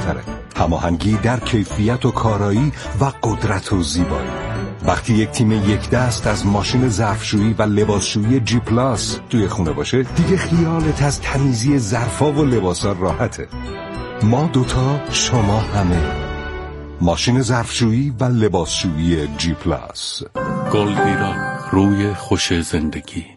بالاتره. هماهنگی در کیفیت و کارایی و قدرت و زیبایی. وقتی یک تیم یک دست از ماشین ظرفشویی و لباسشویی جی پلاس توی خونه باشه، دیگه خیالت از تمیزی ظرفا و لباسا راحته. ما دوتا، شما همه. ماشین ظرفشویی و لباسشویی جی پلاس. گلدیران، روی خوش زندگی.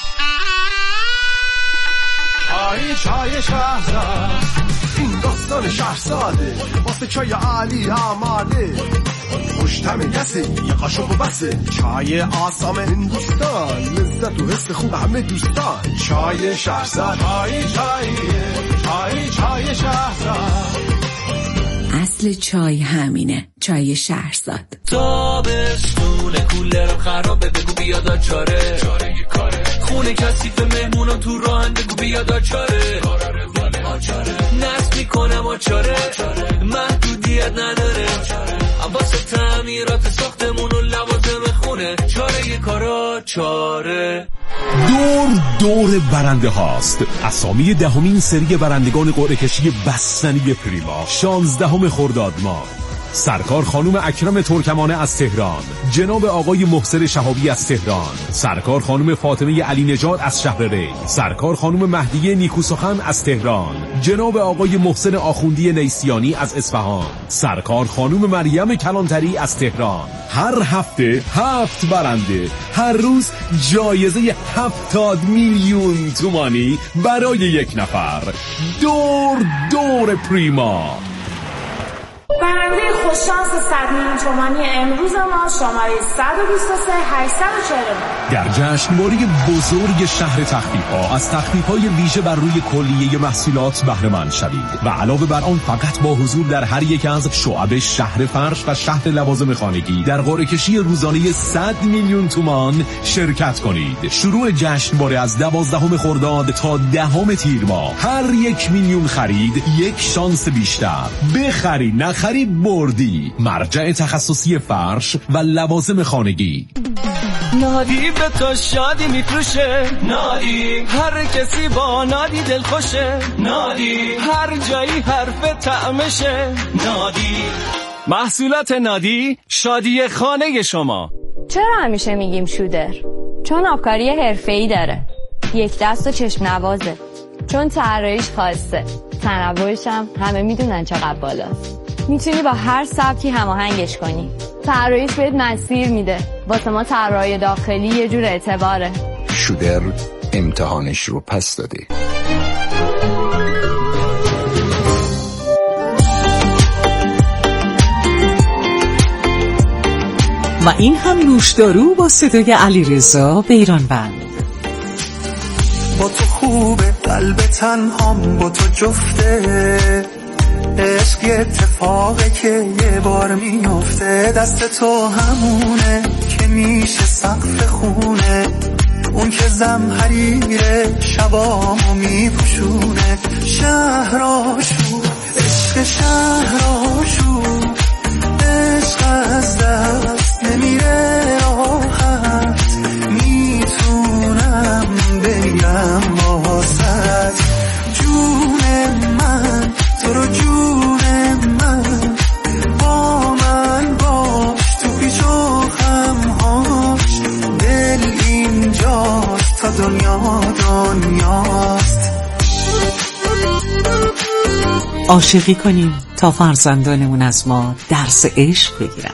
چای شهرزاد، این داستان شهرزاده، واسه چای عالی آماده، خوشتم یسه یه قاشق و بسه، چای آسام هندوستان، لذت و حس خوب همه دوستان. چای شهرزاد، چای شهرزاد. اصل چای همینه، چای شهرزاد. تابستون کولرم خرابه، بگو بیاد چاره کاره، خونه کثیف مهمونم تو راهن، بگو بیاد چاره نصب میکنم آچاره، محدودیت نداره، واسه تعمیرات ساختمون و لوازم خونه، چاره کارا چاره. دور برنده هاست. اسامی 10مین سری برندگان قرعه کشی بستنی پریما 16 خرداد ماه. سرکار خانم اکرم ترکمانه از تهران، جناب آقای محسن شهابی از تهران، سرکار خانم فاطمه علی نژاد از شهر ری، سرکار خانم مهدیه نیکوسخن از تهران، جناب آقای محسن آخوندی نیسیانی از اصفهان، سرکار خانم مریم کلانتری از تهران. هر هفته 7 برنده، هر روز جایزه 70 میلیون تومانی برای یک نفر. دور پریما. برنده خوششانس 100 میلیون تومانی امروز ما شماره 123 849 در جشنواره بزرگ شهر تخفیف‌ها از تخفیف‌های ویژه بر روی کلیه محصولات بهره مند شوید و علاوه بر آن فقط با حضور در هر یک از شعب شهر فرش و شهر لوازم خانگی در قرعه کشی روزانه 100 میلیون تومان شرکت کنید. شروع جشنواره از 12 خرداد تا 10 تیر ماه. هر 1 میلیون خرید یک شانس بیشتر. بخری نخری بردی. مرجع تخصصی فرش و لوازم خانگی. نادی به تو شادی میفروشه، نادی هر کسی با نادی دل خوشه، نادی هر جایی حرف طعمشه، نادی محصولات نادی شادی خانه شما. چرا همیشه میگیم شودر؟ چون آبکاری حرفه‌ای داره، یک دست و چشم نوازه، چون طراحیش خاصه، تنوعش هم همه میدونن چقدر بالاست. میتونی با هر سبکی هماهنگش کنی. طراحیش بهت مسیر میده. واسه ما طراحی داخلی یه جور اعتباره. شودر امتحانش رو پس داده. و این هم نوشدارو با صدای علیرضا بیرانوند. با تو خوبه قلب تنهام، با تو جفته، عشق یه اتفاقه که یه بار میفته. دست تو همونه که میشه سقف خونه، اون که زمحریره شبامو میپوشونه. شهراشو عشق شهراشو، عشق از دست نمیره راحت، میتونم بگم واسط. جون من تو رو جون من، با من باش تو پیچ و خمهاش. دل اینجاست تا دنیا دنیاست. عاشقی کنیم تا فرزندانمون از ما درس عشق بگیرن.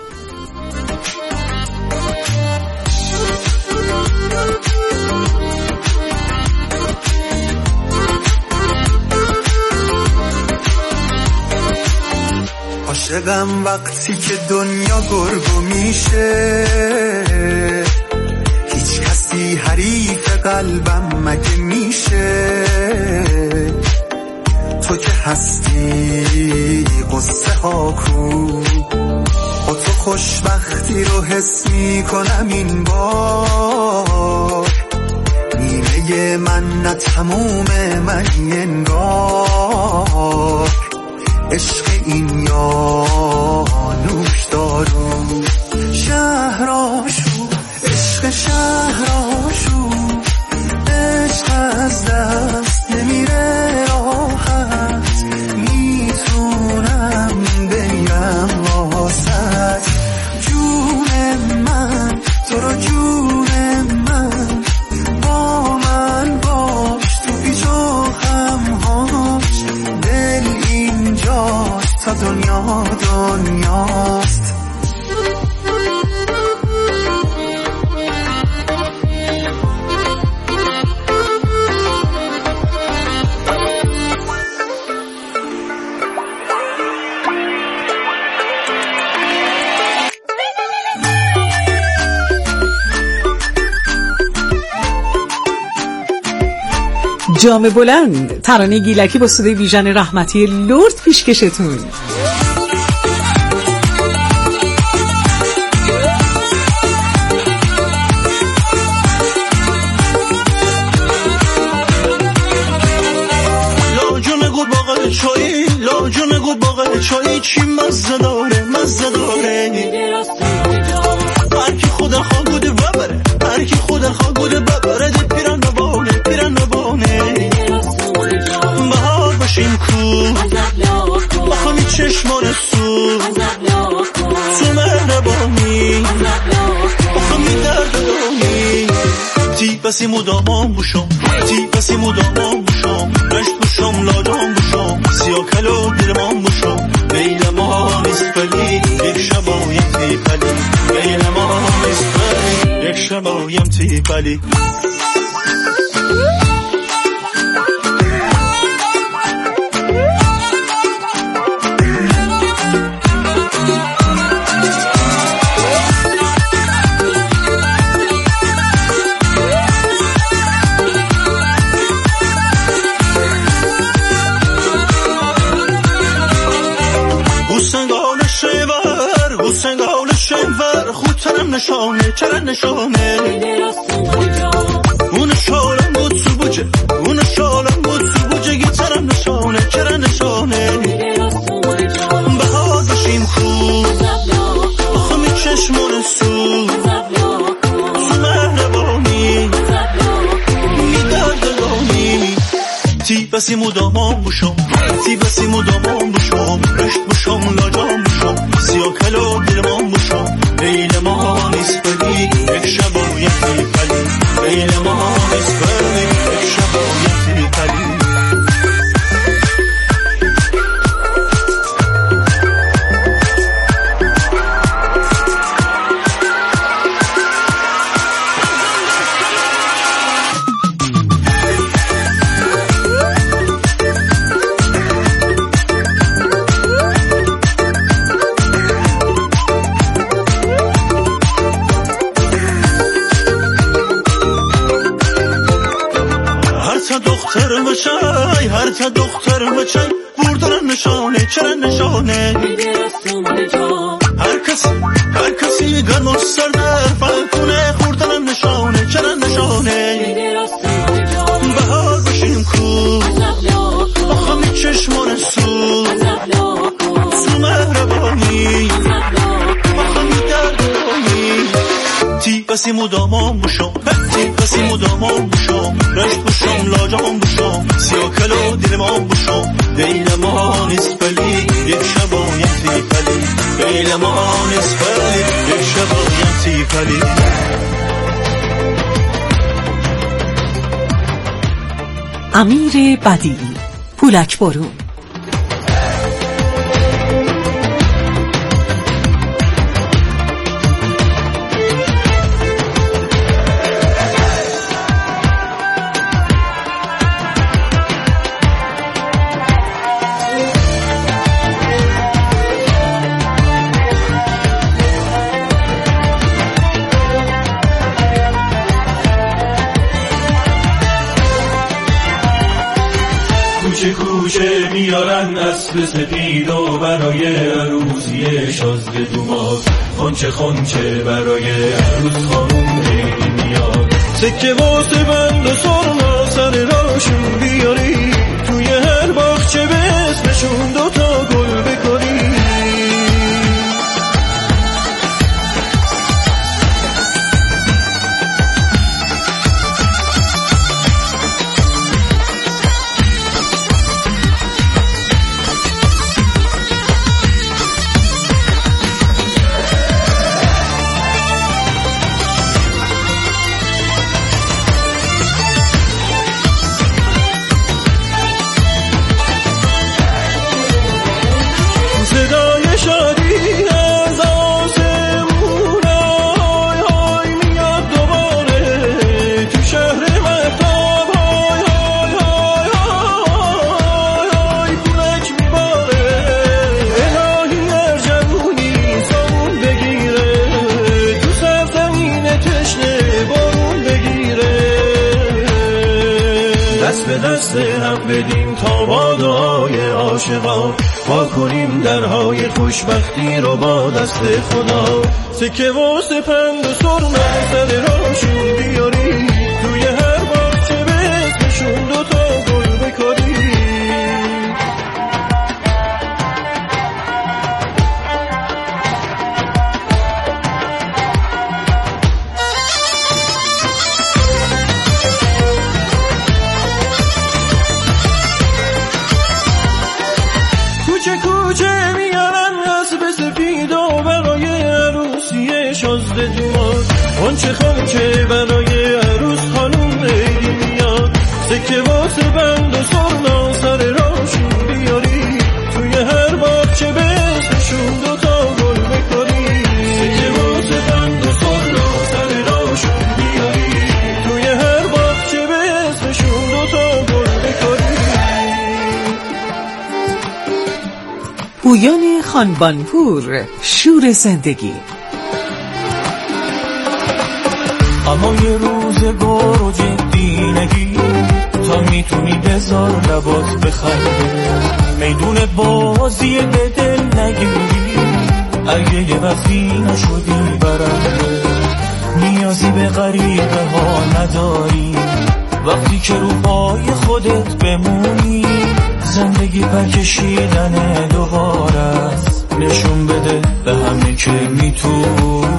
عاشقم وقتی که دنیا گرگو میشه، هیچ کسی حریف قلبم مگه میشه. تو که هستی قصه ها کو، با تو خوشبختی رو حس میکنم این بار. نیمه من نه تموم من انگار، عشق این یا نوشدارو. شهراشو عشق شهراشو، عشق از دست نمیره راحت، میتونم واسه دنیا دنیاست. جام بلند، ترانه گیلکی با صدای بیژن رحمتی لرد پیشکشتون. لاجون گود باقل چایی، لاجون گود باقل چایی، چی مزه داره مزه داره. هرکی خودن خواه گوده ببره، هرکی خودن خواه گوده ببره. ده پیرن نبانه پیرن نبانه. بهار باشیم کو بخوامی چشمان سو تو مهربانی بخوامی درد دانی. تی بسی مدامان بوشم، تی بسی مدامان بوشم، رشت بوشم لاجان بوشم، سیاه کلو درمان بوشم. بیل ما نیست بلی یک شبایم تی بلی، بیل ما نیست بلی یک شبایم تی بلی. نشانه چرا نشانه اون شالم بود سو بوجه، اون شالم بود سو بوجه. گیترم نشانه چرا نشانه. بهار باشیم خوب بخوامی چشمان سو تو مهربانی میدرد دلانی. تی بسی مدامان بوشم، تی بسی مدامان بوشم، رشت بوشم لاجان بوشم، سیاه کلو دلمان بوشم. لیل ما نیست بلی یک شبایم تی بلی، لیل ما نیست بلی یک شبایم تی بلی. هر تا دختر بچای بردن نشانه چرا نشانه. هر کسی گرم و سردر فلکونه خوردن نشانه چرا نشانه. بهار باشیم کو بخوامی چشمان سو تو مهربانی بخوامی درد دانی. تی بسی مدامان بوشم، تی بسی مدامان بوشم، رشت بوشم لاجان بوشم، سیاه کلو دلمان بوشم. دیل ما نیست بلی یک شبایم تی بلی، دیل ما نیست بلی یک شبایم تی بلی. امیر بدیعی، پولک برون. کوچه میارن اسب سپید و برای عروسی شازده دوماز. خونچه خونچه برای عروس خانوم خیلی میاد. سکه واسه بند و سرما سر راشون بیاری، توی هر باغچه به اسمشون دوتا گل بکنی. دست هم بدیم تا با دعای عاشقان وا کنیم درهای خوشبختی رو با دست خدا. سکه و سپند و سرمه سر راشون بیاری، توی هر باغچه به اسمشون دوتا گل بکاری. کوچه کوچه میارن اسب سفید و برای عروسی شازده دوان، خانچه خانچه برای عروس خانوم عیدی میاد. سکه واسه بند و سرنا سر راشون بیاری، توی هر باغچه به اسمشون دوتا گل بکاری. سکه واسه بند و سرنا سر راشون بیاری، توی هر باغچه به اسمشون دوتا گل بکاری. پویان خانبانپور، شور زندگی. اما یه روزگار و جدی نگیر، تا میتونی بذار لبات بخنده. میدون بازی به دل نگیری، اگه یه وقتی نشدی برنده. نیازی به غریبه ها نداری، وقتی که رو پای خودت بمونی. زندگی پرکشیدن دوباره است، نشون بده به همه که میتونی.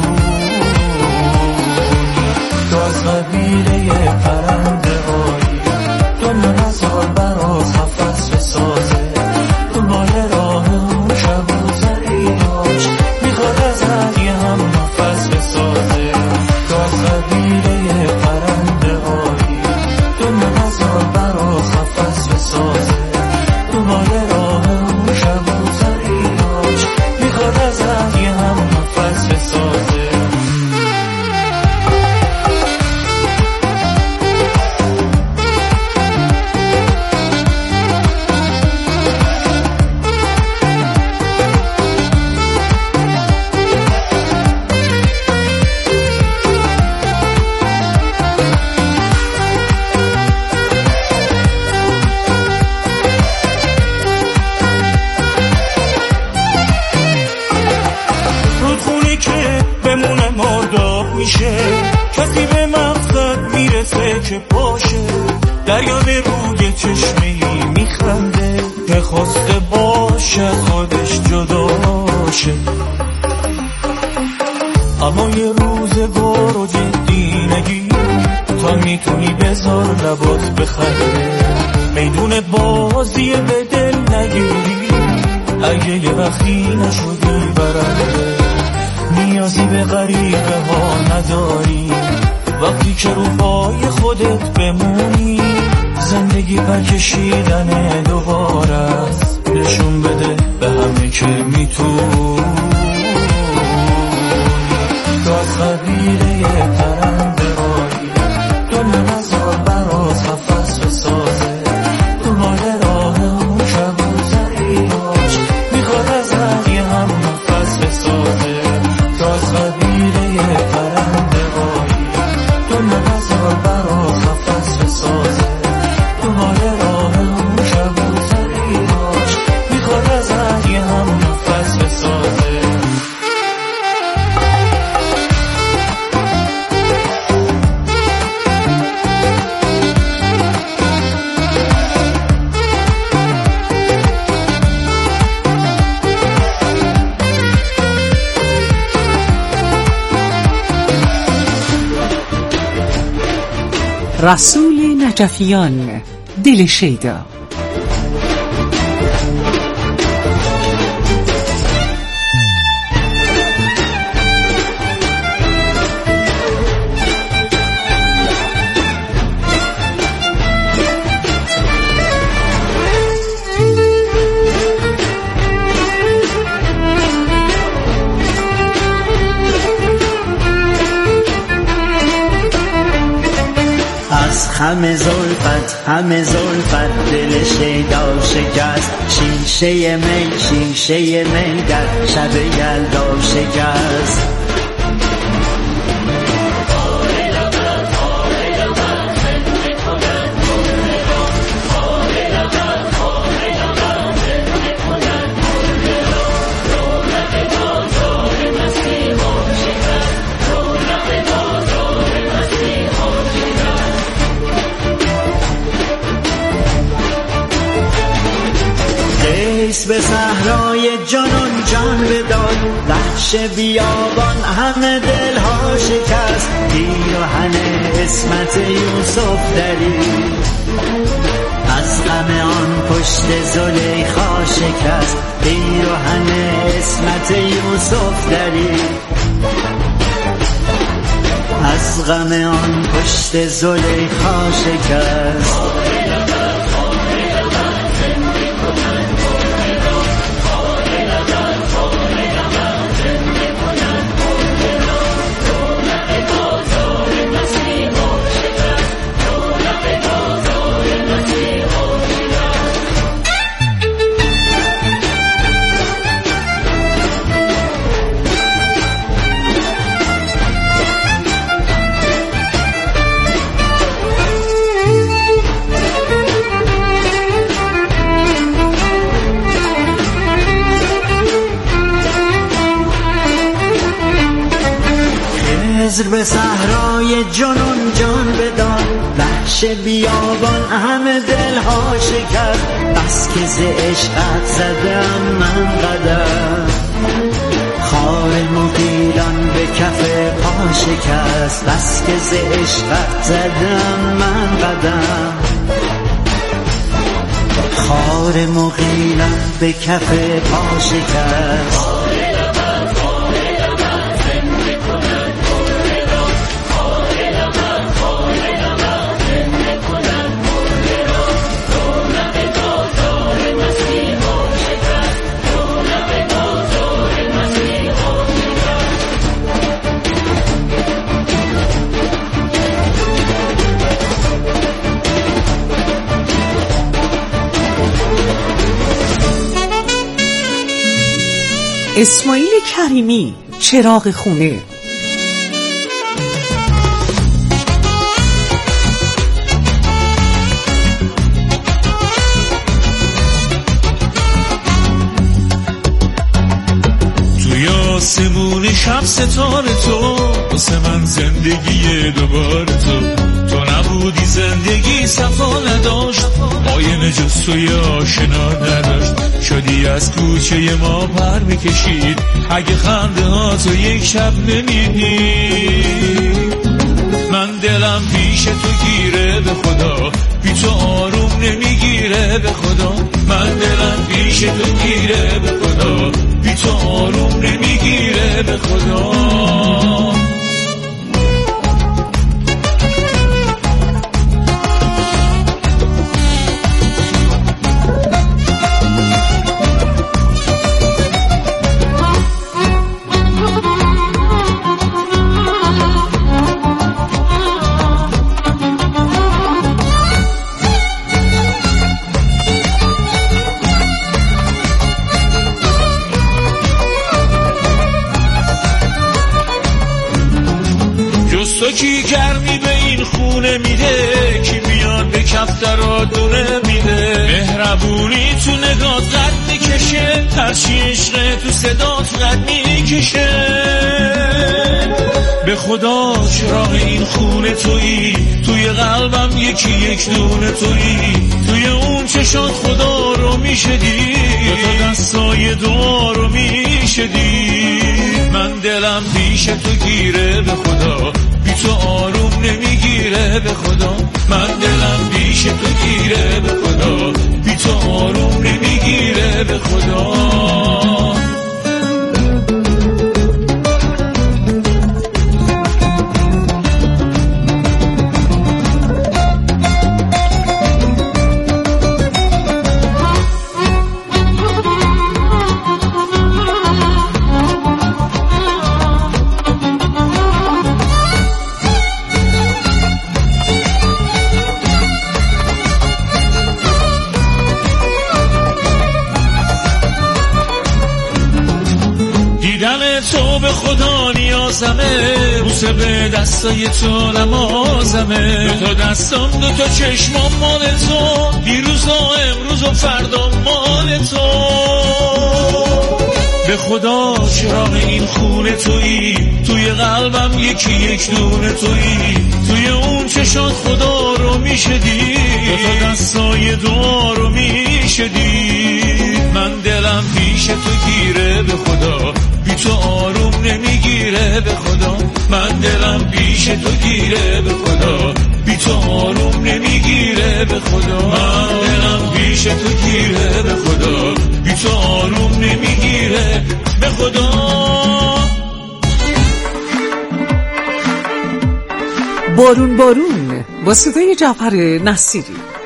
تو از قبیله پرنده هایی، دنیا نزار براز قفس بسازه. دنبال راه اون شب و زریاش، میخواد ازت یه هم نفس بسازه. تو از قبیله پرنده هایی، دنیا نزار براز قفس بسازه. دنبال راه اون شب و زریاش، میخواد ازت یه هم نفس بسازه. کسی به مقصد میرسه که باشه، دریا به روی چشمه‌ای میخنده که خواسته باشه خودش جداشه. اما یه روزگار و جدی نگیر، تا میتونی بذار لبات بخنده. میدون بازی به دل نگیری، اگه یه وقتی نشدی برنده. نیازی به غریبه ها نداری، وقتی که رو پای خودت بمونی. زندگی پرکشیدن دوباره است، نشون بده به همه که میتونی. تو از قبیله پرنده هایی، دنیا نزار براز قفس بسازه. دنبال راه اون شب و زریاش، میخواد ازت یه هم نفس بسازه. تو از قبیله پرنده هایی، دنیا نزار براز قفس بسازه. دنبال راه اون شب و زریاش، میخواد ازت یه هم نفس بسازه. رسول نجفیان، دل شیدا. همه زلفت دل شیدا شکست. شیشه می در شب یلدا شکست. به صحرای جنون جان بداد، وحش بیابان همه دلها شکست، پیراهن اسمت یوسف درید، از غم آن پشت زلیخا شکست، پیراهن اسمت یوسف درید، از غم آن پشت زلیخا شکست. به صحرای جنون جان بداد، وحش بیابان همه دلها شکست، بس که ز عشقت زدم من قدم، خار مغیلان به کف پا شکست، بس که ز عشقت زدم من قدم، خار مغیلان به کف پا شکست. اسماعیل کریمی، چراغ خونه. توی آسمون شب ستاره تو، واسه من زندگی دوباره تو نبودی زندگی صفا نداشت، آینه جز توی آشنا نداشت، شدی از کوچه ما پر میکشید، اگه خنده ها تو یک شب نمیدید، من دلم پیش تو گیره به خدا، بی تو آروم نمیگیره به خدا، من دلم پیش تو گیره به خدا، بی تو آروم نمیگیره به خدا. تو کی گرمی به این خونه میده، کی میاد به کفترا دونه میده، مهربونی تو نگات قد میکشه، هرچی عشقه تو صدات قد میکشه، به خدا چراغ این خونه تویی، توی قلبم یکی یک دونه تویی، توی اون چشات خدا رو میشدی، تو دستای دعا رو میشدی، من دلم پیش تو گیره به خدا، بی تو آروم نمیگیره به خدا، من دلم پیش تو گیره به خدا، بی تو آروم نمیگیره به خدا. تو به خدا نیازمه، بوسه به دستای تو نمازمه، دو تا دستام دو تا چشمام مال تو، دیروز و امروز و فردا مال تو، به خدا چراغ این خونه تویی، توی قلبم یکی یک دونه تویی، توی اون چشات خدا رو میشدی، دو تا دستای دعا رو میشدی، من دلم پیش تو گیره به خدا، بی تو آروم نمیگیره به خدا. من دلم پیش تو گیره به خدا، بی تو آروم نمیگیره به خدا. من دلم پیش تو گیره به خدا، بی تو آروم نمیگیره به خدا. بارون بارون با صدای جعفر نصیری.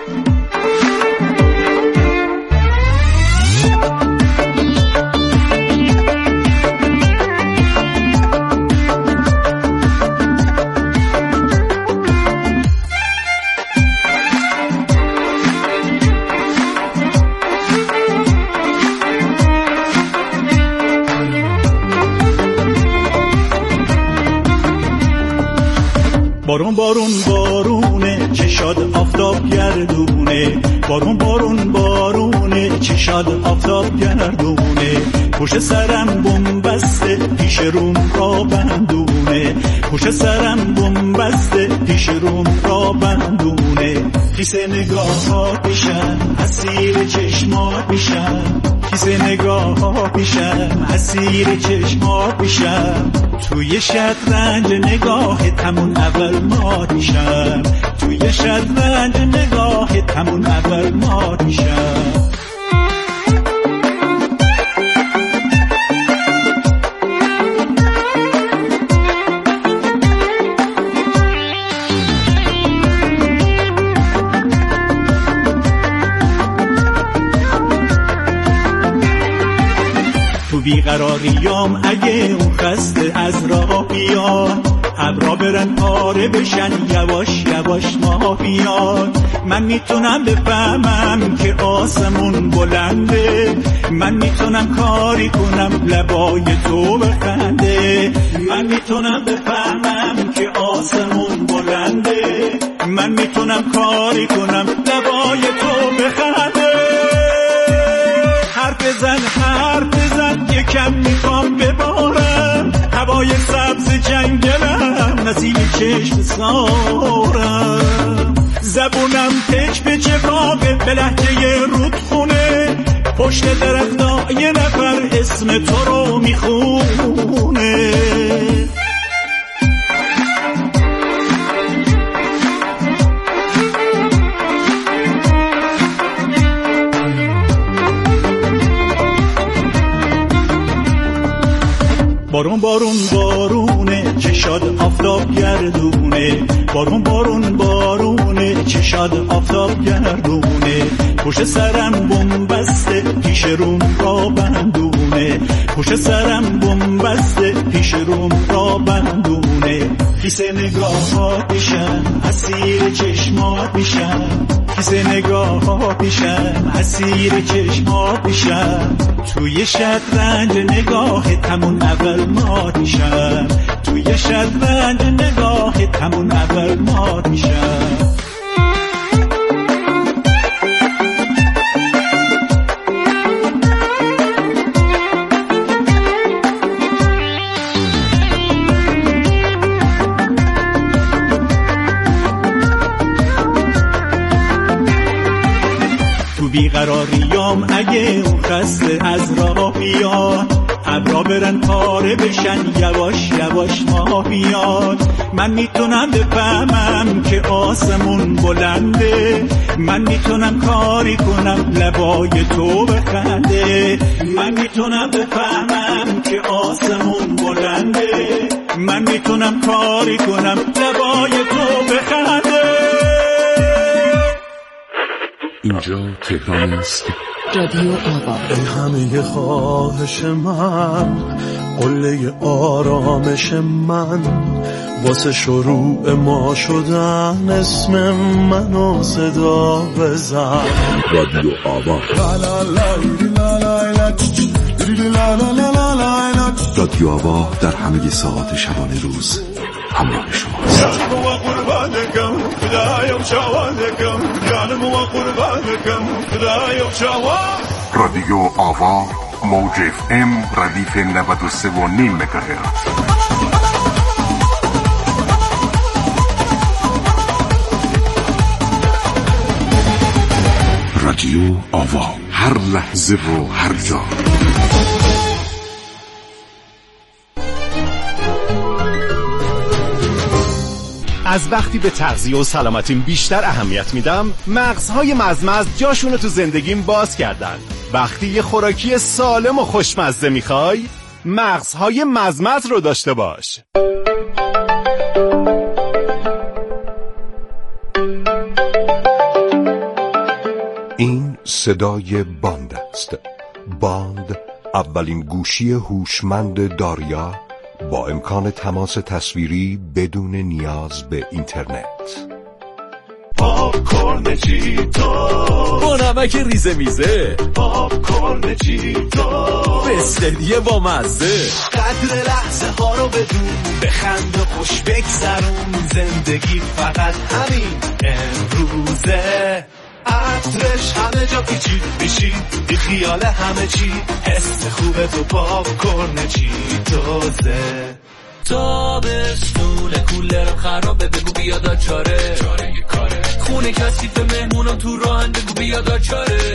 بارون بارون بارونه چشاد آفتاب گردونه، بارون بارون بارونه چشاد آفتاب گردونه. پشت سرم بنبسته پیش روم را بندونه، پشت سرم بنبسته پیش روم را بندونه. کیسه نگاه ها پیشم اسیر چشمات میشم، کیسه نگاه ها پیشم اسیر چشمات میشم. توی شطرنج نگاه تمون اول مات میشم، توی شطرنج نگاه تمون اول مات میشم. بیقراریام اگه اون خسته از راه بیاد، ابرا برن پاره بشن یواش یواش ما بیاد. من میتونم بفهمم که آسمون بلنده، من میتونم کاری کنم لبای تو بخنده. من میتونم بفهمم که آسمون بلنده، من میتونم کاری کنم لبای تو بخنده. حرف بزن یکم میخوام ببارم، هوای سبز جنگلم نسیم چشم سارم. زبونم پچ پچ پاقه به لهجه رودخونه، پشت درخت یه نفر اسم تو رو میخونه. بارون بارون بارونه چشاد آفتاب گردونه، بارون بارون بارونه چشاد آفتاب گردونه. پشت سرم بنبسته پیش روم را بندونه، پشت سرم بنبسته پیش روم را بندونه. کیسه نگاه ها پیشم اسیر چشمات میشم، کیسه نگاه ها پیشم اسیر چشمات میشم. توی شطرنج نگاه تمون اول مات میشم، توی شطرنج نگاه تمون اول مات میشم. بیقراریام اگه اون خسته از راه بیاد، ابرا برن پاره بشن یواش یواش ما بیاد. من میتونم بفهمم که آسمون بلنده، من میتونم کاری کنم لبای تو بخنده. من میتونم بفهمم که آسمون بلنده، من میتونم کاری کنم لبای تو بخنده. اینجا تهران است. رادیو آوا. ای همه خواهش من، قله آرامش من، واسه شروع ما شدن اسم منو صدا بزن. رادیو آوا. رادیو آوا در همه ساعات شبانه روز همراه شماست. رادیو آوا موج FM ردیف 93.5 مگاهرتز. رادیو آوا هر لحظه و هر جا. از وقتی به تغذیه و سلامتیم بیشتر اهمیت میدم، مغزهای مزمز جاشونو تو زندگیم باز کردن. وقتی یه خوراکی سالم و خوشمزه میخوای، مغزهای مزمز رو داشته باش. این صدای باند است. باند اولین گوشی هوشمند داریا با امکان تماس تصویری بدون نیاز به اینترنت. پاپکورن چیتو با نمک ریزه میزه، پاپکورن چیتو بستنی با مزه. قدر لحظه ها رو بدون، بخند و خوش بگذرون، زندگی فقط همین امروزه. عطرش همه جا پیچید میشید، بی خیال همه چی، حس خوبه تو پاپکورن چیتوزه. تابستون کولرم خرابه، بگو بیاد چاره کاره. خونه کثیف مهمونم تو راهن، بگو بیاد چاره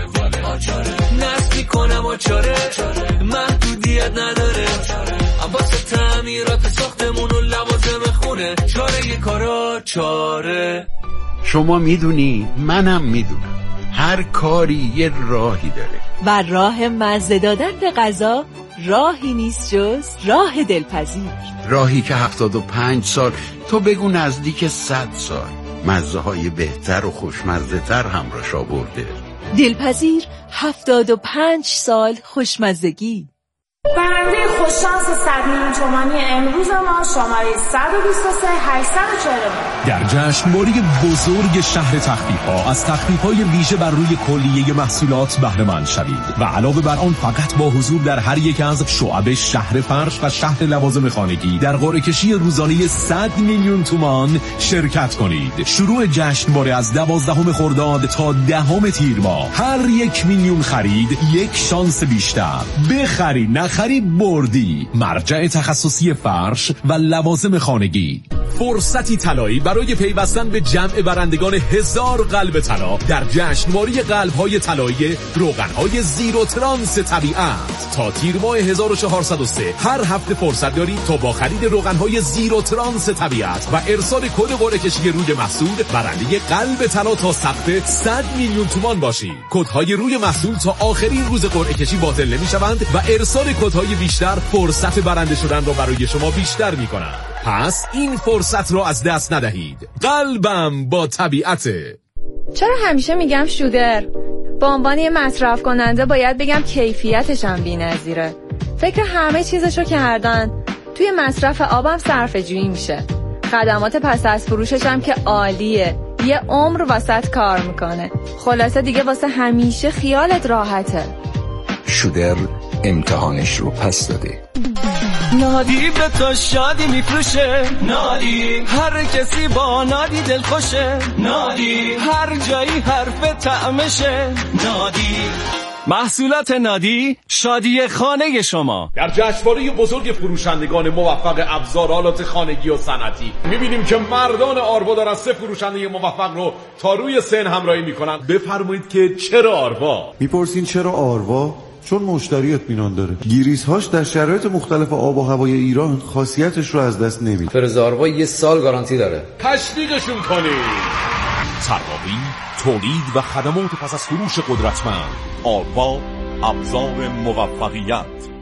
نصب میکنم چاره. محدودیت نداره واسه تعمیرات ساختمون و لوازم خونه، چاره کارا چاره. شما میدونی، منم میدونم، هر کاری یه راهی داره و راه مزه دادن به غذا راهی نیست جز راه دلپذیر. راهی که 75 سال، تو بگو نزدیک 100 سال مزه های بهتر و خوشمزه تر همراهش آورده. دلپذیر 75 سال خوشمزگی. برنده خوششانس 100 میلیون تومانی امروز ما شماره 123 849. در جشنواره بزرگ شهر تخفیف‌ها از تخفیف‌های ویژه بر روی کلیه محصولات بهره مند شوید و علاوه بر آن فقط با حضور در هر یک از شعب شهر فرش و شهر لوازم خانگی در قرعه کشی روزانه 100 میلیون تومان شرکت کنید. شروع جشنواره از 12 خرداد تا 10 تیر ماه. هر 1 میلیون خرید یک شانس بیشتر. بخری نخری بردی. مرجع تخصصی فرش و لوازم خانگی. فرصتی طلایی برای پیوستن به جمع برندگان 1000 قلب طلا در جشنواره قلب‌های طلایی روغن‌های زیرو ترانس طبیعت تا تیر ماه 1403. هر هفته فرصت دارید تا با خرید روغن‌های زیرو ترانس طبیعت و ارسال کد قرعه کشی روی محصول برنده قلب طلا تا سقف 100 میلیون تومان باشید. کدهای روی محصول تا آخرین روز قرعه کشی باطل نمی‌شوند و ارسال کدهای بیشتر فرصت برنده شدن را برای شما بیشتر می‌کنند. پس این فرصت رو از دست ندهید. قلبم با طبیعته. چرا همیشه میگم شودر؟ به عنوان یه مصرف کننده باید بگم کیفیتش هم بی‌نظیره. فکر همه چیزشو کردن. توی مصرف آبم صرفه‌جویی میشه. خدمات پس از فروشش هم که عالیه. یه عمر واسط کار میکنه. خلاصه دیگه واسه همیشه خیالت راحته. شودر امتحانش رو پس داده. نادی به تو شادی میفروشه، نادی هر کسی با نادی دل خوشه، نادی هر جایی حرف طعمشه، نادی محصولات نادی شادی خانه شما. در جشنواره بزرگ فروشندگان موفق ابزارالات خانگی و صنعتی میبینیم که مردان آروا دارن 3 فروشنده موفق رو تا روی سن همراهی میکنن. بفرمایید که چرا آروا؟ میپرسین چرا آروا؟ چون مشتری اطمینان داره. گیریزهاش در شرایط مختلف آب و هوای ایران خاصیتش رو از دست نمیده. فرز آروا 1 سال گارانتی داره. تشویقشون کنید. طراحی، تولید و خدمات پس از فروش قدرتمند. آروا ابزار موفقیت.